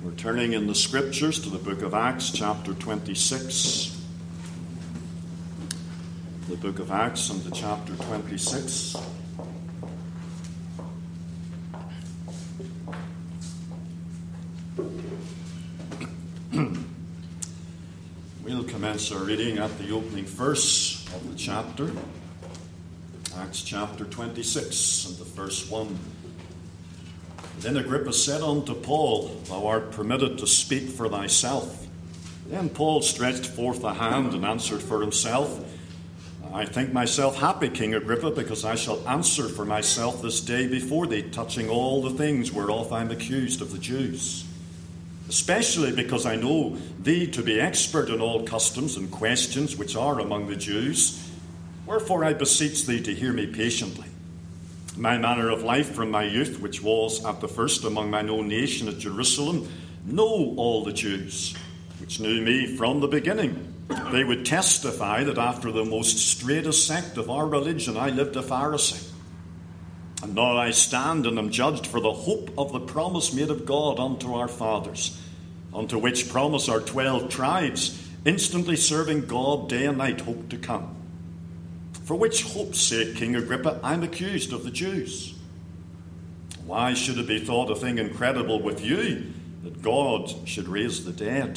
We're turning in the Scriptures to the book of Acts, chapter 26. The book of Acts and the chapter 26. We'll commence our reading at the opening verse of the chapter. Acts chapter 26 and the verse 1. Then Agrippa said unto Paul, Thou art permitted to speak for thyself. Then Paul stretched forth a hand and answered for himself, I think myself happy, King Agrippa, because I shall answer for myself this day before thee, touching all the things whereof I am accused of the Jews. Especially because I know thee to be expert in all customs and questions which are among the Jews. Wherefore I beseech thee to hear me patiently. My manner of life from my youth, which was at the first among mine own nation at Jerusalem, know all the Jews, which knew me from the beginning. They would testify that after the most straitest sect of our religion I lived a Pharisee. And now I stand and am judged for the hope of the promise made of God unto our fathers, unto which promise our 12 tribes, instantly serving God day and night, hope to come. For which hope's sake, King Agrippa, I am accused of the Jews. Why should it be thought a thing incredible with you that God should raise the dead?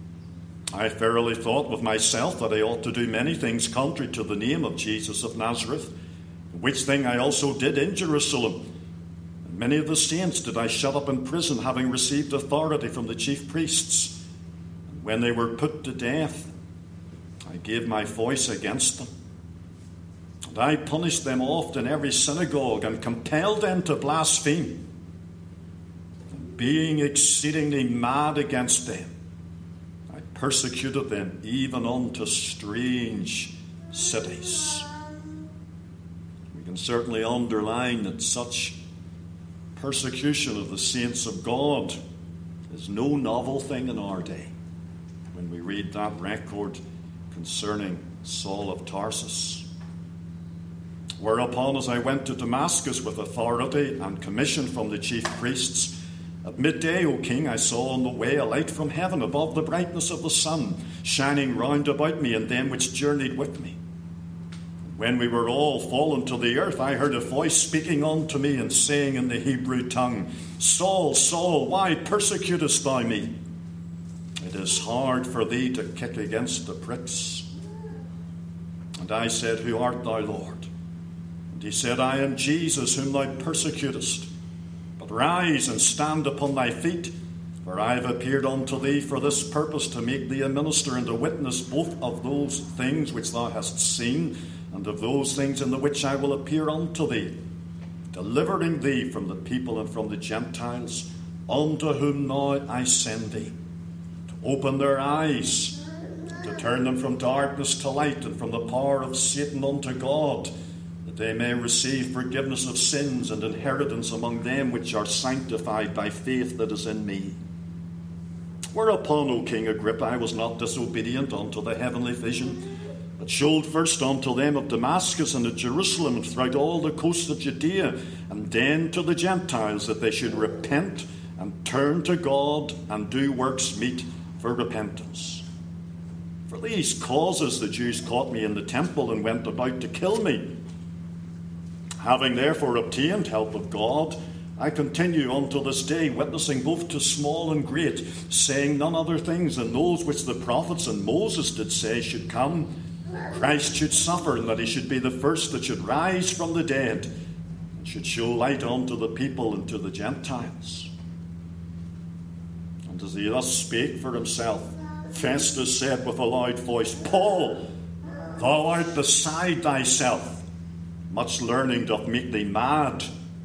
I verily thought with myself that I ought to do many things contrary to the name of Jesus of Nazareth, which thing I also did in Jerusalem. And many of the saints did I shut up in prison, having received authority from the chief priests. And when they were put to death, I gave my voice against them. And I punished them oft in every synagogue, and compelled them to blaspheme. And being exceedingly mad against them, I persecuted them even unto strange cities. We can certainly underline that such persecution of the saints of God is no novel thing in our day. When we read that record concerning Saul of Tarsus. Whereupon, as I went to Damascus with authority and commission from the chief priests, at midday, O king, I saw on the way a light from heaven above the brightness of the sun, shining round about me and them which journeyed with me. When we were all fallen to the earth, I heard a voice speaking unto me and saying in the Hebrew tongue, Saul, Saul, why persecutest thou me? It is hard for thee to kick against the pricks. And I said, Who art thou, Lord? And he said, I am Jesus, whom thou persecutest. But rise and stand upon thy feet, for I have appeared unto thee for this purpose, to make thee a minister and a witness both of those things which thou hast seen, and of those things in the which I will appear unto thee, delivering thee from the people and from the Gentiles, unto whom now I send thee, to open their eyes, to turn them from darkness to light, and from the power of Satan unto God, that they may receive forgiveness of sins and inheritance among them which are sanctified by faith that is in me. Whereupon, O King Agrippa, I was not disobedient unto the heavenly vision, but showed first unto them of Damascus and at Jerusalem and throughout all the coast of Judea, and then to the Gentiles, that they should repent and turn to God and do works meet for repentance. For these causes the Jews caught me in the temple and went about to kill me. Having therefore obtained help of God, I continue unto this day, witnessing both to small and great, saying none other things than those which the prophets and Moses did say should come. Christ should suffer, and that he should be the first that should rise from the dead, and should show light unto the people and to the Gentiles. And as he thus spake for himself, Festus said with a loud voice, Paul, thou art beside thyself. Much learning doth make thee mad.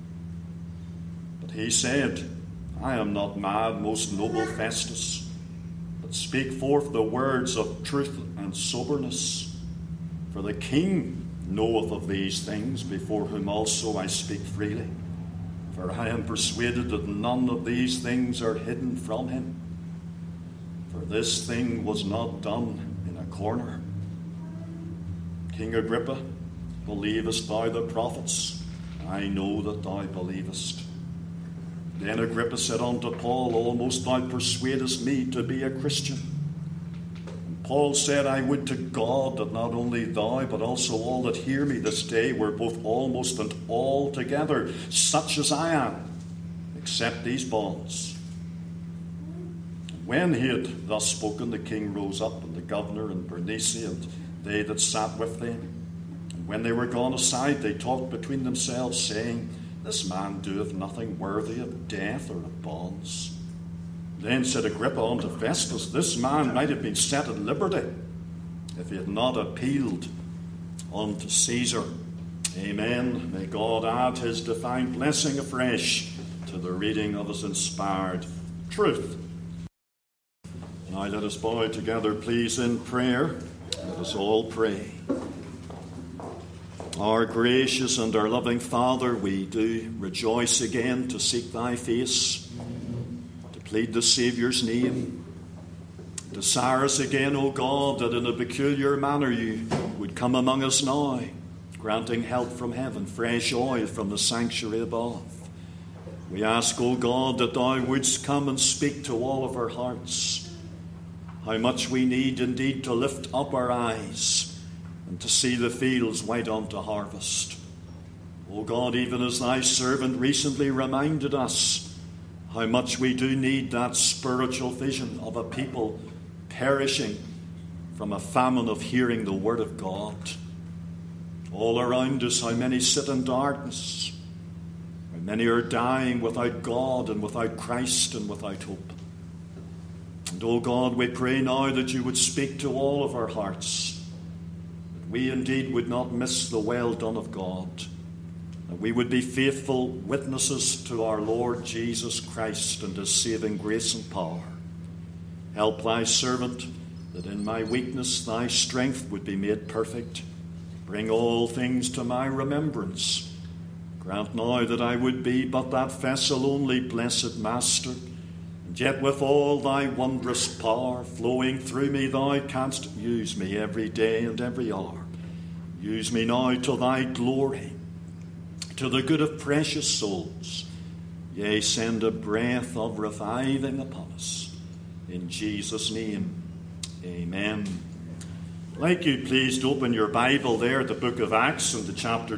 But he said, I am not mad, most noble Festus, but speak forth the words of truth and soberness. For the king knoweth of these things, before whom also I speak freely. For I am persuaded that none of these things are hidden from him. For this thing was not done in a corner. King Agrippa, believest thou the prophets? I know that thou believest. Then Agrippa said unto Paul, Almost thou persuadest me to be a Christian. And Paul said, I would to God that not only thou, but also all that hear me this day were both almost and altogether such as I am, except these bonds. When he had thus spoken, the king rose up, and the governor, and Bernice, and they that sat with them. And when they were gone aside, they talked between themselves, saying, This man doeth nothing worthy of death or of bonds. Then said Agrippa unto Festus, This man might have been set at liberty, if he had not appealed unto Caesar. Amen. May God add his divine blessing afresh to the reading of his inspired truth. Now let us bow together, please, in prayer. Let us all pray. Our gracious and our loving Father, we do rejoice again to seek thy face, to plead the Saviour's name. Desirous again, O God, that in a peculiar manner you would come among us now, granting help from heaven, fresh oil from the sanctuary above. We ask, O God, that thou wouldst come and speak to all of our hearts. How much we need indeed to lift up our eyes and to see the fields white unto harvest. O God, even as thy servant recently reminded us how much we do need that spiritual vision of a people perishing from a famine of hearing the word of God. All around us, how many sit in darkness, how many are dying without God and without Christ and without hope. And, O God, we pray now that you would speak to all of our hearts, that we indeed would not miss the well done of God, that we would be faithful witnesses to our Lord Jesus Christ and his saving grace and power. Help thy servant, that in my weakness thy strength would be made perfect. Bring all things to my remembrance. Grant now that I would be but that vessel only, blessed Master, and yet with all thy wondrous power flowing through me, thou canst use me every day and every hour. Use me now to thy glory, to the good of precious souls. Yea, send a breath of reviving upon us. In Jesus' name, amen. I'd like you please to open your Bible there at the book of Acts into chapter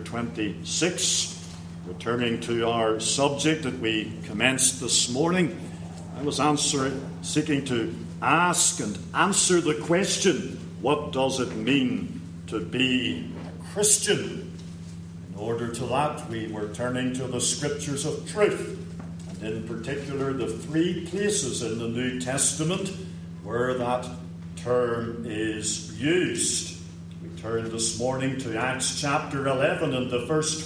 26, returning to our subject that we commenced this morning. I was seeking to ask and answer the question, what does it mean to be a Christian? In order to that, we were turning to the scriptures of truth, and in particular the three places in the New Testament where that term is used. We turn this morning to Acts chapter 11 and the verse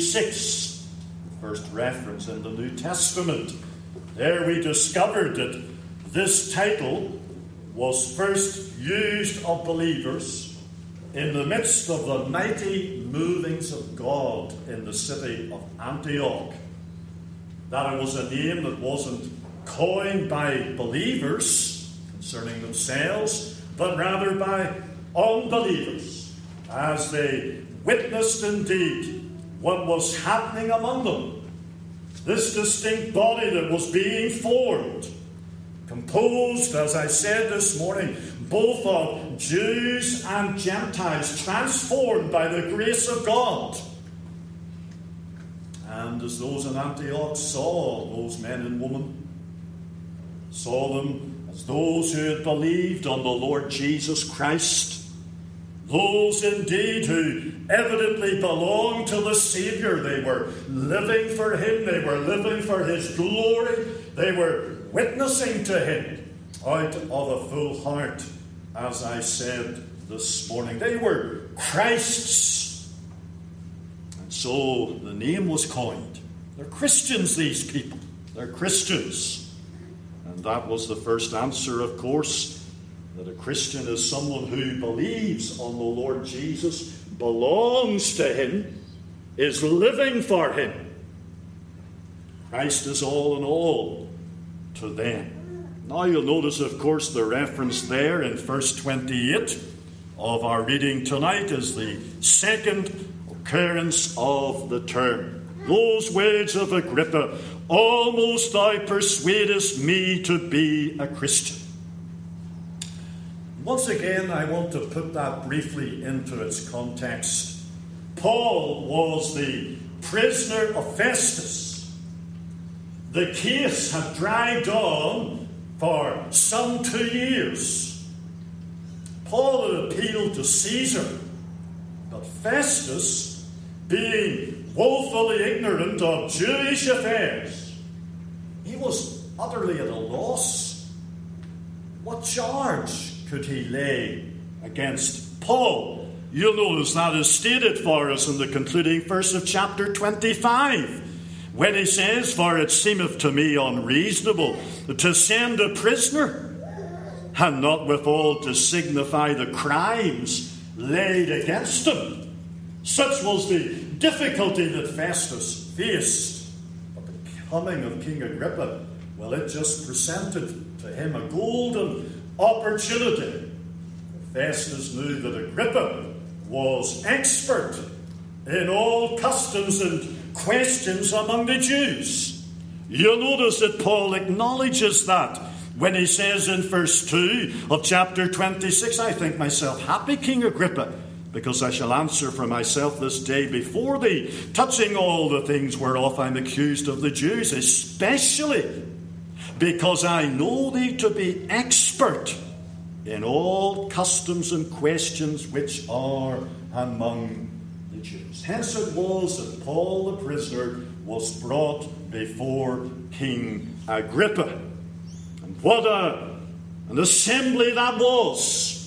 26, the first reference in the New Testament. There we discovered that this title was first used of believers in the midst of the mighty movings of God in the city of Antioch. That it was a name that wasn't coined by believers concerning themselves, but rather by unbelievers, as they witnessed indeed what was happening among them. This distinct body that was being formed, composed, as I said this morning, both of Jews and Gentiles, transformed by the grace of God. And as those in Antioch saw those men and women, saw them as those who had believed on the Lord Jesus Christ, those indeed who evidently belonged to the Saviour. They were living for him, they were living for his glory, they were witnessing to him out of a full heart, as I said this morning. They were Christ's. And so the name was coined. They're Christians, these people. They're Christians. And that was the first answer, of course, that a Christian is someone who believes on the Lord Jesus, belongs to him, is living for him. Christ is all in all to them. Now you'll notice, of course, the reference there in verse 28 of our reading tonight is the second occurrence of the term. Those words of Agrippa, almost thou persuadest me to be a Christian. Once again, I want to put that briefly into its context. Paul was the prisoner of Festus. The case had dragged on for some 2 years. Paul had appealed to Caesar, but Festus, being woefully ignorant of Jewish affairs, he was utterly at a loss. What charge could he lay against Paul? You'll notice that is stated for us in the concluding verse of chapter 25, when he says, "For it seemeth to me unreasonable to send a prisoner, and not withal to signify the crimes laid against him." Such was the difficulty that Festus faced. But the coming of King Agrippa, well, it just presented to him a golden opportunity. Festus knew that Agrippa was expert in all customs and questions among the Jews. You'll notice that Paul acknowledges that when he says in verse 2 of chapter 26, "I think myself happy, King Agrippa, because I shall answer for myself this day before thee, touching all the things whereof I am accused of the Jews, especially because I know thee to be expert in all customs and questions which are among the Jews." Hence it was that Paul the prisoner was brought before King Agrippa. And what an assembly that was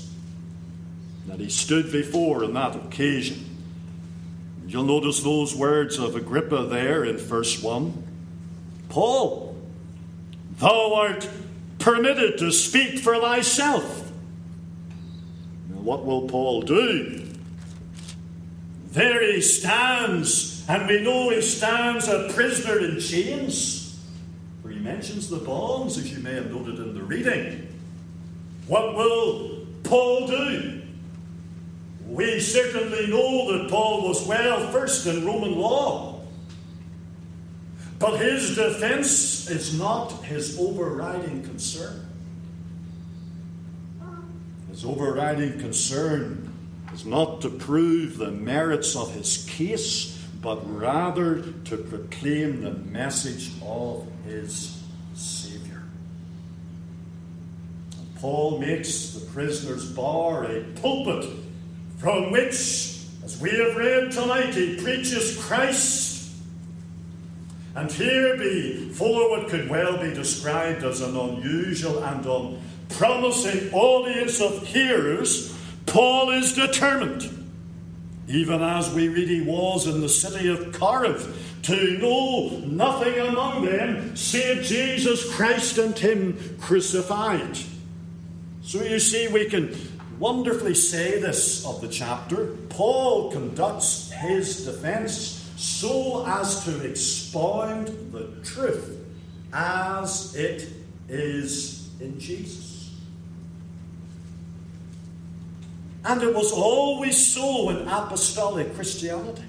that he stood before on that occasion. You'll notice those words of Agrippa there in verse 1. "Paul, thou art permitted to speak for thyself." Now, what will Paul do? There he stands, and we know he stands a prisoner in chains. For he mentions the bonds, as you may have noted in the reading. What will Paul do? We certainly know that Paul was well versed in Roman law. But his defense is not his overriding concern. His overriding concern is not to prove the merits of his case, but rather to proclaim the message of his Savior. And Paul makes the prisoner's bar a pulpit from which, as we have read tonight, he preaches Christ. And here, before what could well be described as an unusual and unpromising audience of hearers, Paul is determined, even as we read he was in the city of Corinth, to know nothing among them save Jesus Christ and him crucified. So you see, we can wonderfully say this of the chapter. Paul conducts his defense so as to expound the truth as it is in Jesus. And it was always so in apostolic Christianity.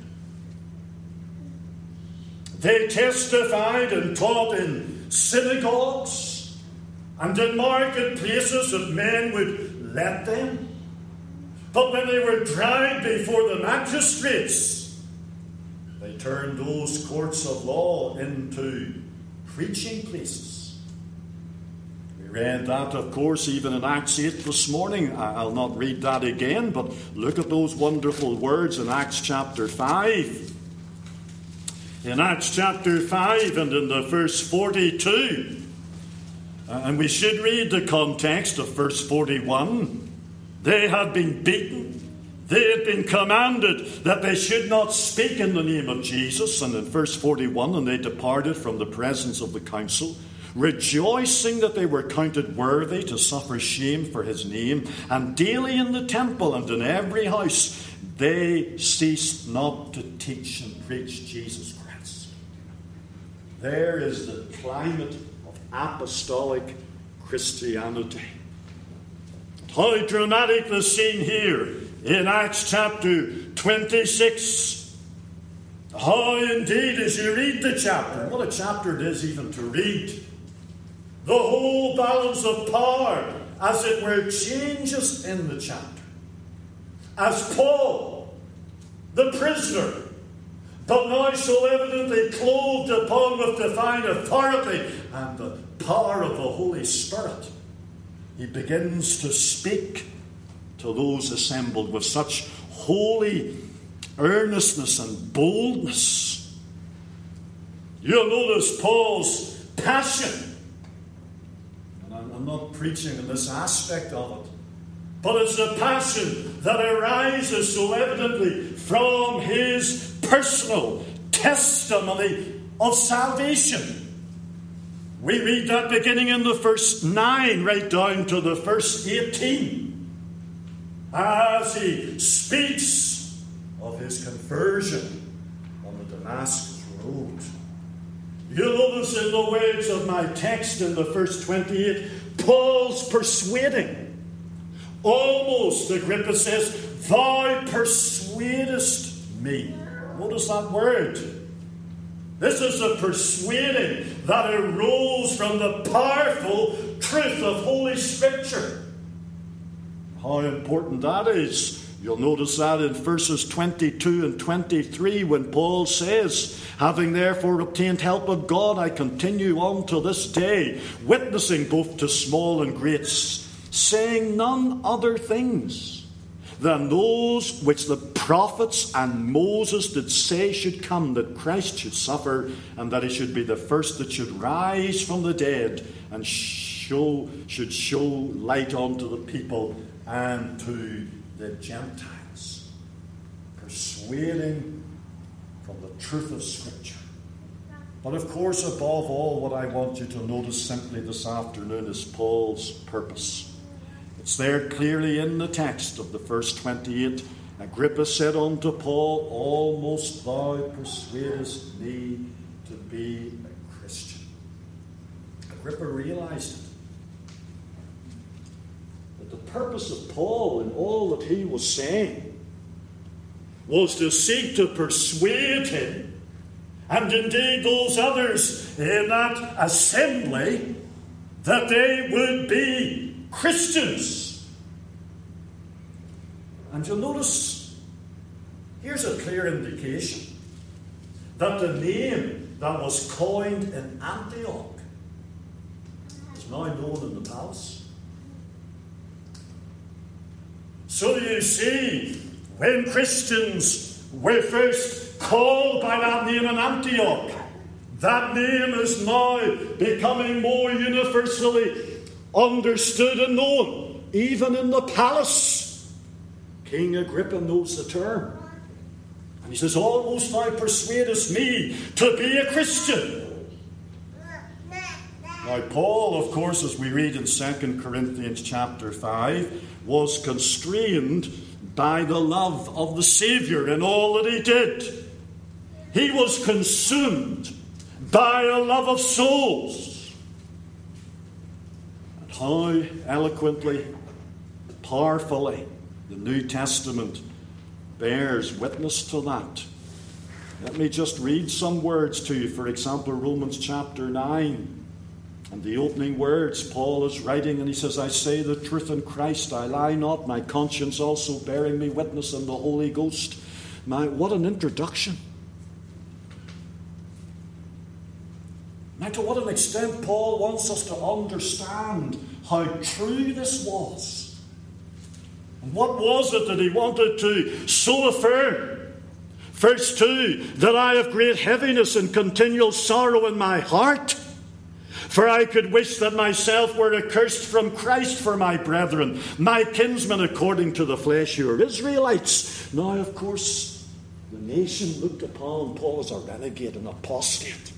They testified and taught in synagogues and in marketplaces that men would let them. But when they were dragged before the magistrates, they turned those courts of law into preaching places. We read that, of course, even in Acts 8 this morning. I'll not read that again, but look at those wonderful words in Acts chapter 5. In Acts chapter 5 and in the verse 42, and we should read the context of verse 41. They had been beaten. They had been commanded that they should not speak in the name of Jesus. And in verse 41, and they departed from the presence of the council, rejoicing that they were counted worthy to suffer shame for his name. And daily in the temple and in every house, they ceased not to teach and preach Jesus Christ. There is the climate of apostolic Christianity. How dramatic the scene here in Acts chapter 26. how indeed, as you read the chapter, what a chapter it is even to read, the whole balance of power, as it were, changes in the chapter. As Paul, the prisoner, but now so evidently clothed upon with divine authority and the power of the Holy Spirit, he begins to speak to those assembled with such holy earnestness and boldness. You'll notice Paul's passion. And I'm not preaching in this aspect of it, but it's a passion that arises so evidently from his personal testimony of salvation. We read that beginning in the first 9 right down to the first 18, as he speaks of his conversion on the Damascus road. You'll notice in the words of my text in the first 28, Paul's persuading. Almost, Agrippa says, thou persuadest me. Notice that word. This is a persuading that arose from the powerful truth of Holy Scripture. How important that is. You'll notice that in verses 22 and 23 when Paul says, having therefore obtained help of God, I continue on to this day, witnessing both to small and greats, saying none other things than those which the prophets and Moses did say should come, that Christ should suffer, and that he should be the first that should rise from the dead, and should show light unto the people and to the Gentiles. Persuading from the truth of Scripture. But of course, above all, what I want you to notice simply this afternoon is Paul's purpose. It's there clearly in the text of the verse 28. Agrippa said unto Paul, almost thou persuadest me to be a Christian. Agrippa realized it. That the purpose of Paul in all that he was saying was to seek to persuade him, and indeed those others in that assembly, that they would be Christians. And you'll notice, here's a clear indication that the name that was coined in Antioch is now known in the palace. So you see, when Christians were first called by that name in Antioch, that name is now becoming more universally understood and known, even in the palace. King Agrippa knows the term. And he says, almost thou persuadest me to be a Christian. Now, Paul, of course, as we read in 2 Corinthians chapter 5, was constrained by the love of the Saviour in all that he did. He was consumed by a love of souls. How eloquently, powerfully, the New Testament bears witness to that. Let me just read some words to you. For example, Romans chapter 9. And the opening words, Paul is writing, and he says, I say the truth in Christ, I lie not, my conscience also bearing me witness in the Holy Ghost. What an introduction. Now, to what an extent Paul wants us to understand how true this was. And what was it that he wanted to so affirm? Verse 2, that I have great heaviness and continual sorrow in my heart. For I could wish that myself were accursed from Christ for my brethren, my kinsmen according to the flesh, who are Israelites. Now, of course, the nation looked upon Paul as a renegade and apostate.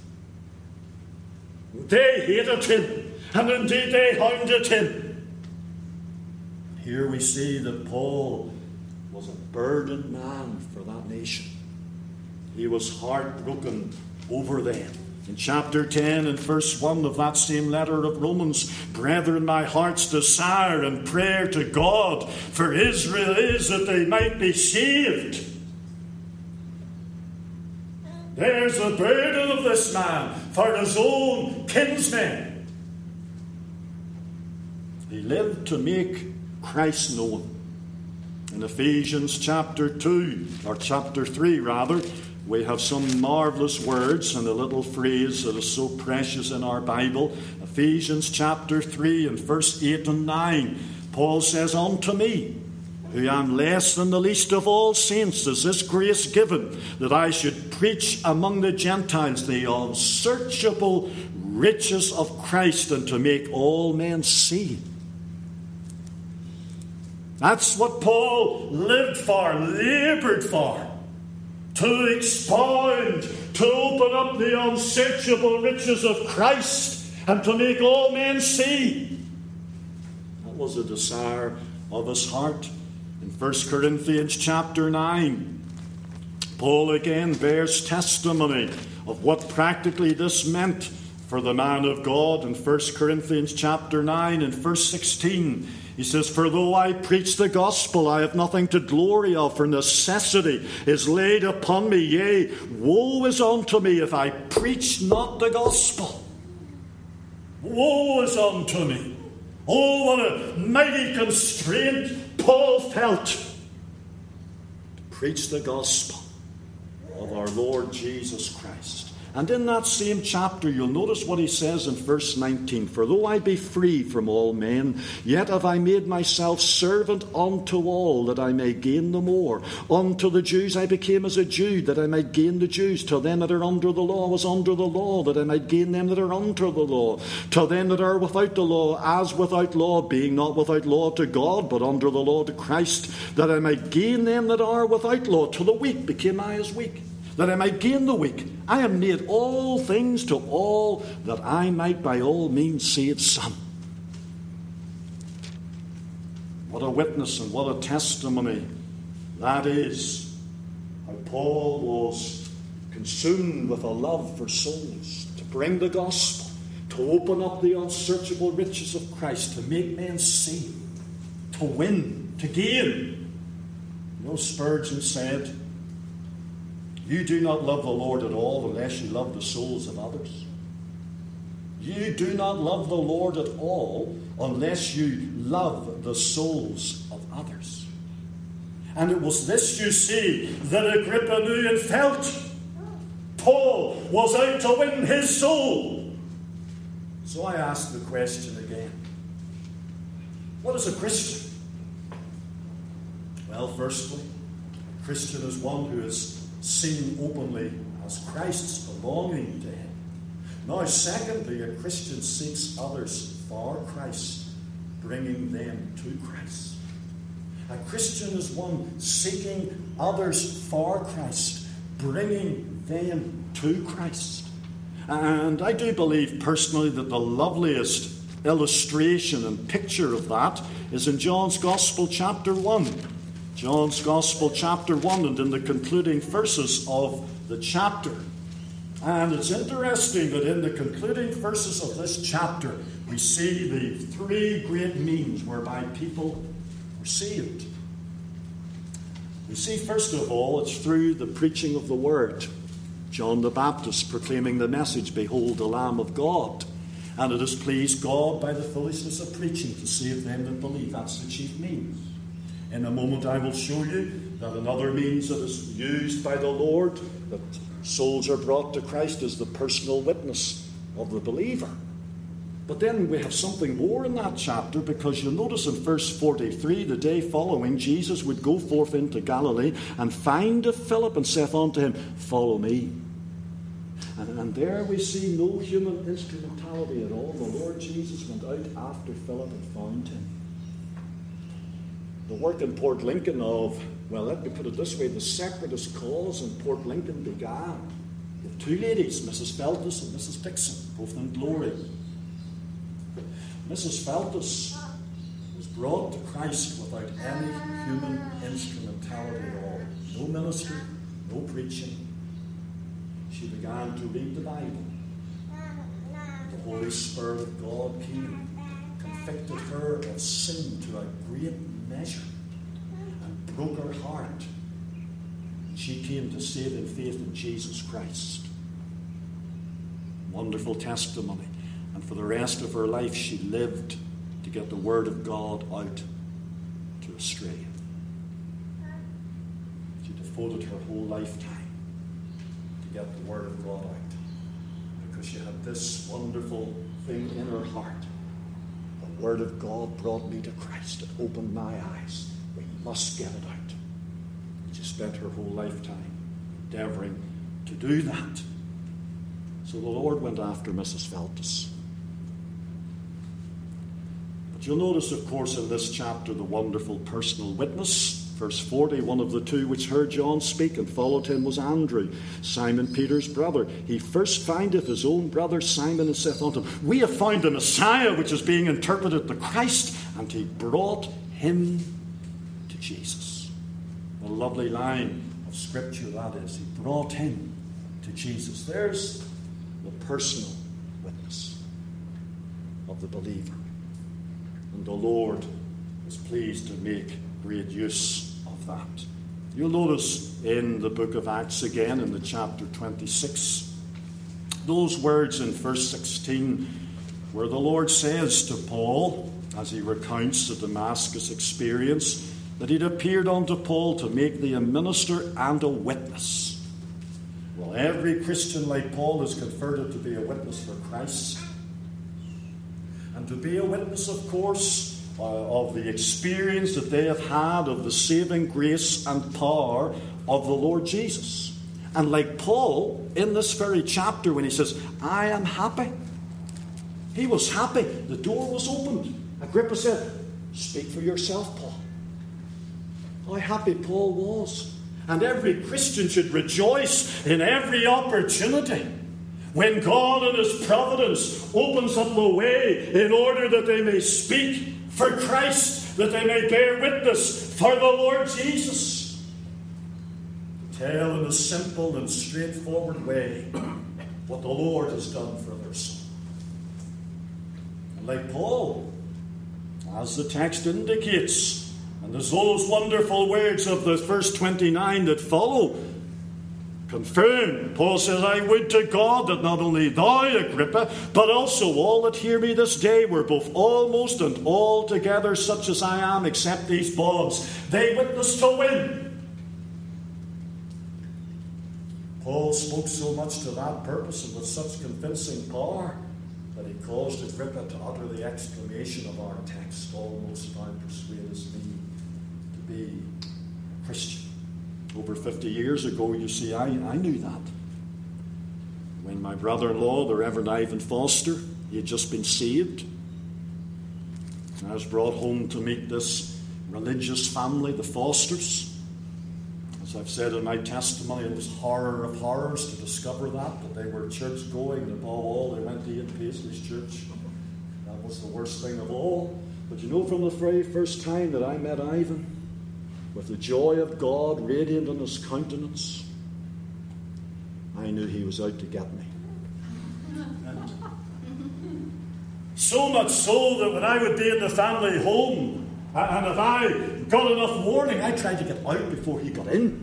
They hated him, and indeed they hounded him. Here we see that Paul was a burdened man for that nation. He was heartbroken over them. In chapter 10 and verse 1 of that same letter of Romans, brethren, my heart's desire and prayer to God for Israel is that they might be saved. bears the burden of this man for his own kinsmen. He lived to make Christ known. In Ephesians chapter 2, or chapter 3 rather, we have some marvellous words and a little phrase that is so precious in our Bible. Ephesians chapter 3 and verse 8 and 9. Paul says, "Unto me, who am less than the least of all saints, is this grace given, that I should preach among the Gentiles the unsearchable riches of Christ, and to make all men see." That's what Paul lived for, laboured for. To expound, to open up the unsearchable riches of Christ, and to make all men see. That was a desire of his heart. In 1 Corinthians chapter 9, Paul again bears testimony of what practically this meant for the man of God. In 1 Corinthians chapter 9 and verse 16, he says, "For though I preach the gospel, I have nothing to glory of, for necessity is laid upon me. Yea, woe is unto me if I preach not the gospel." Woe is unto me. Oh, what a mighty constraint Paul felt to preach the gospel of our Lord Jesus Christ. And in that same chapter, you'll notice what he says in verse 19. "For though I be free from all men, yet have I made myself servant unto all, that I may gain the more. Unto the Jews I became as a Jew, that I might gain the Jews. Till them that are under the law was under the law, that I might gain them that are under the law. Till them that are without the law, as without law, being not without law to God, but under the law to Christ, that I might gain them that are without law. To the weak became I as weak, that I might gain the weak. I am made all things to all, that I might by all means save some." What a witness and what a testimony that is. How Paul was consumed with a love for souls, to bring the gospel, to open up the unsearchable riches of Christ, to make men see, to win, to gain. You know, Spurgeon said, "You do not love the Lord at all unless you love the souls of others." You do not love the Lord at all unless you love the souls of others. And it was this, you see, that Agrippa knew and felt. Paul was out to win his soul. So I ask the question again. What is a Christian? Well, firstly, a Christian is one who is seen openly as Christ's, belonging to him. Now, secondly, a Christian seeks others for Christ, bringing them to Christ. A Christian is one seeking others for Christ, bringing them to Christ. And I do believe personally that the loveliest illustration and picture of that is in John's Gospel chapter 1. John's Gospel chapter 1, and in the concluding verses of the chapter. And it's interesting that in the concluding verses of this chapter, we see the three great means whereby people were saved. We see, first of all, it's through the preaching of the word. John the Baptist proclaiming the message, "Behold the Lamb of God." And it has pleased God by the foolishness of preaching to save them that believe. That's the chief means. In a moment I will show you that another means that is used by the Lord, that souls are brought to Christ, is the personal witness of the believer. But then we have something more in that chapter, because you'll notice in verse 43, the day following, Jesus would go forth into Galilee and findeth Philip and saith unto him, "Follow me." And there we see no human instrumentality at all. The Lord Jesus went out after Philip and found him. The work in Port Lincoln of, well, let me put it this way, the separatist cause in Port Lincoln began with two ladies, Mrs. Feltus and Mrs. Dixon, both in glory. Mrs. Feltus was brought to Christ without any human instrumentality at all. No ministry, no preaching. She began to read the Bible. The Holy Spirit of God came, convicted her of sin to a great measure, and broke her heart. she came to saving faith in Jesus Christ. Wonderful testimony. And for the rest of her life, she lived to get the Word of God out to Australia. She devoted her whole lifetime to get the Word of God out, because she had this wonderful thing in her heart. The Word of God brought me to Christ. It opened my eyes. We must get it out. And she spent her whole lifetime endeavoring to do that. So the Lord went after Mrs. Feltus. But you'll notice, of course, in this chapter, the wonderful personal witness. Verse 40, one of the two which heard John speak and followed him was Andrew, Simon Peter's brother. He first findeth his own brother Simon and saith unto him, We have found the Messiah, which is being interpreted the Christ. And he brought him to Jesus. A lovely line of Scripture that is. He brought him to Jesus. There's the personal witness of the believer. And the Lord is pleased to make great use of that. You'll notice in the book of Acts again, in the chapter 26, those words in verse 16, where the Lord says to Paul, as he recounts the Damascus experience, that he'd appeared unto Paul to make thee a minister and a witness. Well, every Christian like Paul is converted to be a witness for Christ. And to be a witness, of course, of the experience that they have had of the saving grace and power of the Lord Jesus. And like Paul, in this very chapter, when he says, I am happy. He was happy. The door was opened. Agrippa said, Speak for yourself, Paul. How happy Paul was. And every Christian should rejoice in every opportunity when God in his providence opens up a way in order that they may speak for Christ, that they may bear witness for the Lord Jesus. Tell in a simple and straightforward way what the Lord has done for their soul. And like Paul, as the text indicates, and there's those wonderful words of the verse 29 that follow, confirm. Paul says, I would to God that not only thou, Agrippa, but also all that hear me this day were both almost and altogether such as I am, except these bonds. They witness to win. Paul spoke so much to that purpose and with such convincing power that he caused Agrippa to utter the exclamation of our text, almost thou persuadest me to be a Christian. Over 50 years ago, you see, I knew that. When my brother-in-law, the Reverend Ivan Foster, he had just been saved. And I was brought home to meet this religious family, the Fosters. As I've said in my testimony, it was horror of horrors to discover that they were church-going, and above all, they went to Ian Paisley's church. That was the worst thing of all. But you know, from the very first time that I met Ivan, with the joy of God radiant on his countenance, I knew he was out to get me. And so much so that when I would be in the family home, and if I got enough warning, I tried to get out before he got in.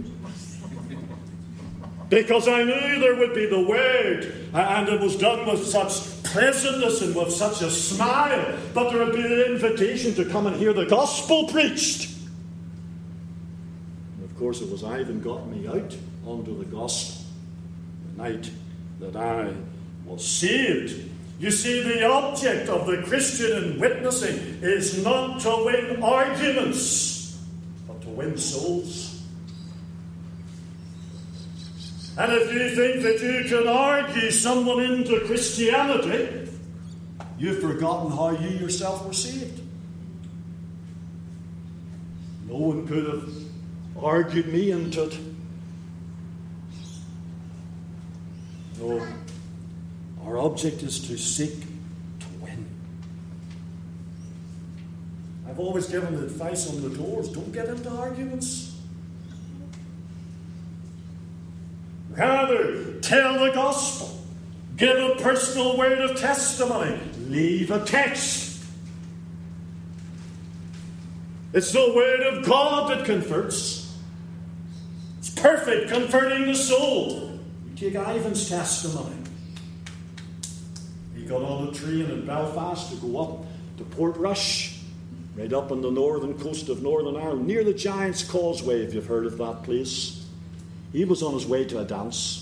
Because I knew there would be the word, and it was done with such pleasantness and with such a smile, but there would be the invitation to come and hear the gospel preached. Of course, it was Ivan got me out onto the gospel the night that I was saved. You see, the object of the Christian in witnessing is not to win arguments, but to win souls. And if you think that you can argue someone into Christianity, you've forgotten how you yourself were saved. No one could have argued me into it. No, our object is to seek to win. I've always given advice on the doors: don't get into arguments. Rather, tell the gospel. Give a personal word of testimony. Leave a text. It's the word of God that converts. perfect, converting the soul. You take Ivan's testimony. He got on a train in Belfast to go up to Portrush, right up on the northern coast of Northern Ireland, near the Giant's Causeway, if you've heard of that place. He was on his way to a dance.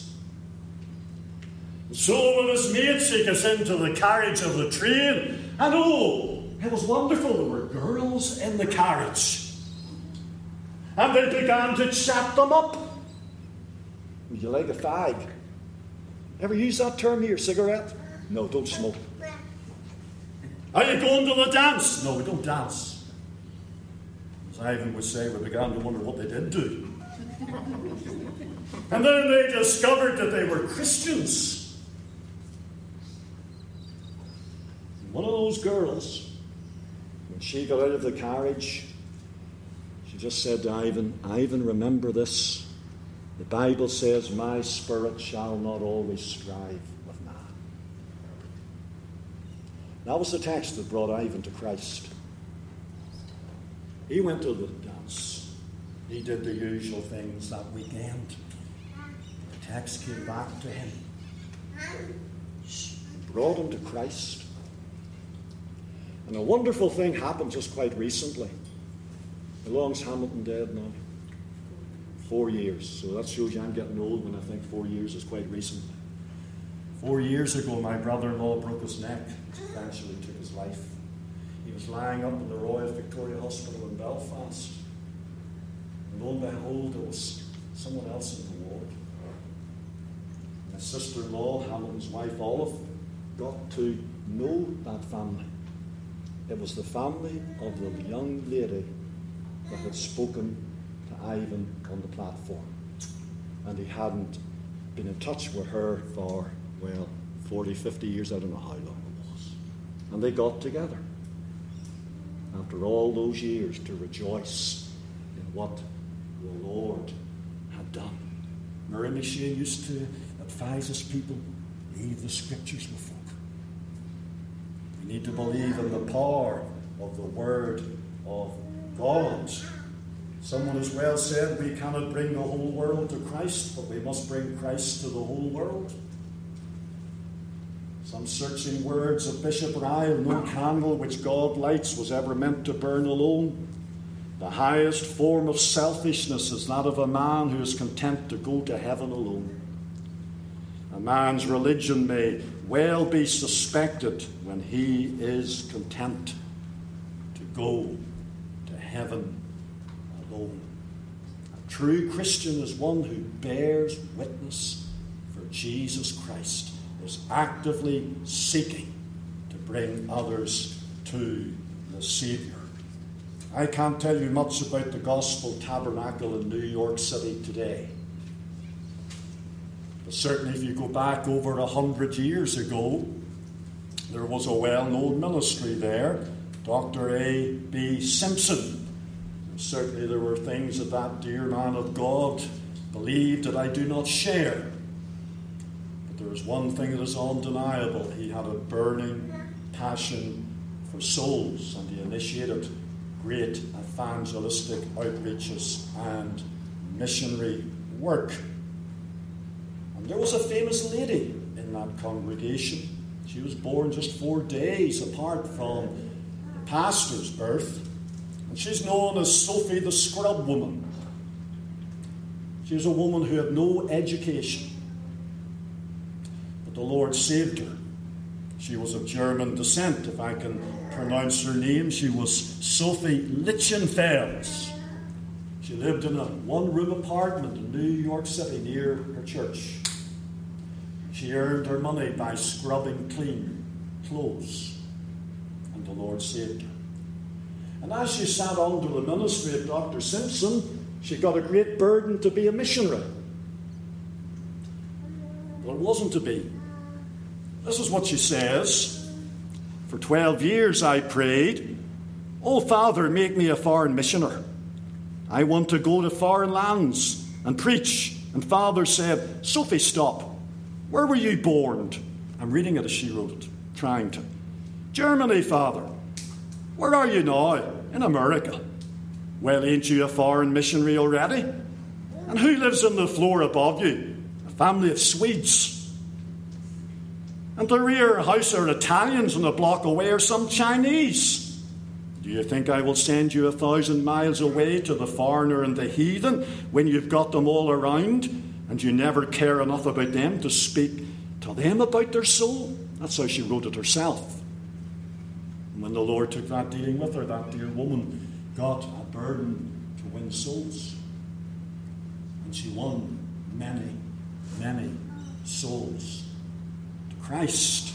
So with his mates, he gets into the carriage of the train, and oh, it was wonderful. There were girls in the carriage, and they began to chat them up. Would you like a fag? Ever use that term here, cigarette? No, don't smoke. Are you going to the dance? No, we don't dance. As Ivan would say, we began to wonder what they did do. And then they discovered that they were Christians. One of those girls, when she got out of the carriage, she just said to Ivan, Ivan, remember this. The Bible says, my spirit shall not always strive with man. That was the text that brought Ivan to Christ. He went to the dance. He did the usual things that weekend. The text came back to him. Brought him to Christ. And a wonderful thing happened just quite recently. How long's Hamilton dead now? 4 years. So that shows you I'm getting old when I think 4 years is quite recent. 4 years ago, my brother-in-law broke his neck, which eventually took his life. He was lying up in the Royal Victoria Hospital in Belfast. And lo and behold, there was someone else in the ward. My sister-in-law, Hamilton's wife, Olive, got to know that family. It was the family of the young lady that had spoken to Ivan on the platform. And he hadn't been in touch with her for, 40, 50 years, I don't know how long it was. And they got together after all those years to rejoice in what the Lord had done. Mary Michelle used to advise us people, leave the scriptures with folk. We need to believe in the power of the Word of God. Someone has well said we cannot bring the whole world to Christ, but we must bring Christ to the whole world. Some searching words of Bishop Ryle, no candle which God lights was ever meant to burn alone. The highest form of selfishness is that of a man who is content to go to heaven alone. A man's religion may well be suspected when he is content to go to heaven alone. A true Christian is one who bears witness for Jesus Christ, is actively seeking to bring others to the Savior. I can't tell you much about the Gospel Tabernacle in New York City today. But certainly if you go back over 100 years ago, there was a well-known ministry there, Dr. A.B. Simpson. And certainly there were things that that dear man of God believed that I do not share. But there is one thing that is undeniable. He had a burning passion for souls, and he initiated great evangelistic outreaches and missionary work. There was a famous lady in that congregation. She was born just 4 days apart from the pastor's birth. And she's known as Sophie the Scrub Woman. She was a woman who had no education. But the Lord saved her. She was of German descent, if I can pronounce her name. She was Sophie Lichtenfels. She lived in a one-room apartment in New York City near her church. She earned her money by scrubbing clean clothes, and the Lord saved her. And as she sat under the ministry of Dr. Simpson, she got a great burden to be a missionary. But it wasn't to be. This is what she says. For 12 years I prayed, "Oh, Father, make me a foreign missioner. I want to go to foreign lands and preach." And Father said, "Sophie, stop. Where were you born?" I'm reading it as she wrote it, trying to. "Germany, Father." "Where are you now?" "In America." "Well, ain't you a foreign missionary already?" And who lives on the floor above you? A family of Swedes. And the rear house are Italians, and a block away are some Chinese. Do you think I will send you 1,000 miles away to the foreigner and the heathen when you've got them all around and you never care enough about them to speak to them about their soul? That's how she wrote it herself. And when the Lord took that dealing with her, that dear woman got a burden to win souls. And she won many, many souls to Christ.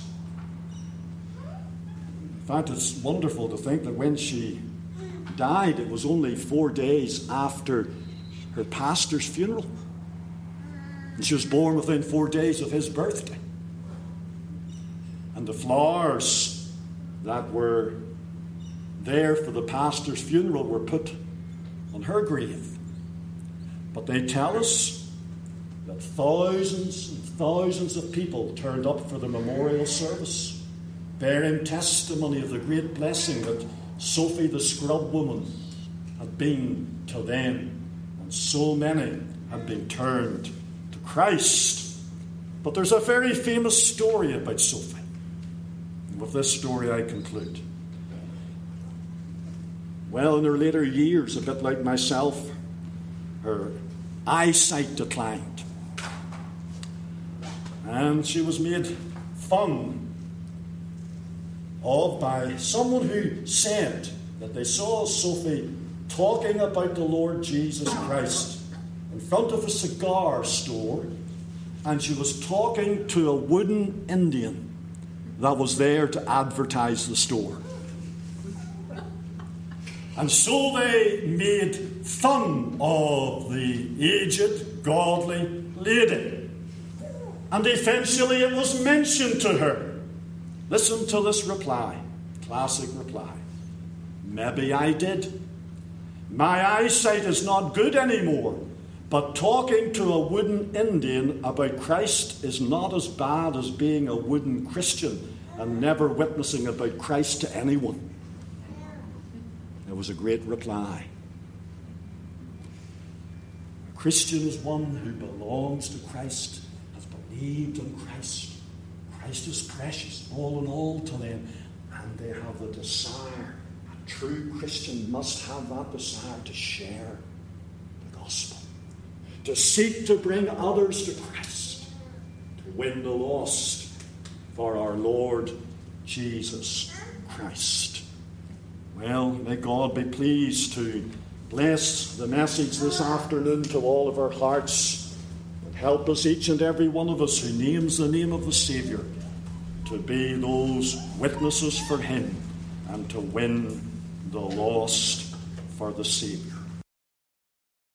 In fact, it's wonderful to think that when she died, it was only 4 days after her pastor's funeral. And she was born within 4 days of his birthday. And the flowers that were there for the pastor's funeral were put on her grave. But they tell us that thousands and thousands of people turned up for the memorial service, bearing testimony of the great blessing that Sophie the scrub woman had been to them. And so many had been turned to Christ. But there's a very famous story about Sophie. And with this story I conclude. Well, in her later years, a bit like myself, her eyesight declined. And she was made fun of by someone who said that they saw Sophie talking about the Lord Jesus Christ in front of a cigar store, and she was talking to a wooden Indian that was there to advertise the store. And so they made fun of the aged, godly lady. And eventually it was mentioned to her. Listen to this reply, classic reply. Maybe I did. My eyesight is not good anymore, but talking to a wooden Indian about Christ is not as bad as being a wooden Christian and never witnessing about Christ to anyone. It was a great reply. A Christian is one who belongs to Christ, has believed in Christ. Christ is precious, all in all to them, and they have the desire. A true Christian must have that desire to share the gospel, to seek to bring others to Christ, to win the lost for our Lord Jesus Christ. Well, may God be pleased to bless the message this afternoon to all of our hearts, and help us, each and every one of us who names the name of the Saviour, to be those witnesses for him and to win the lost for the Saviour.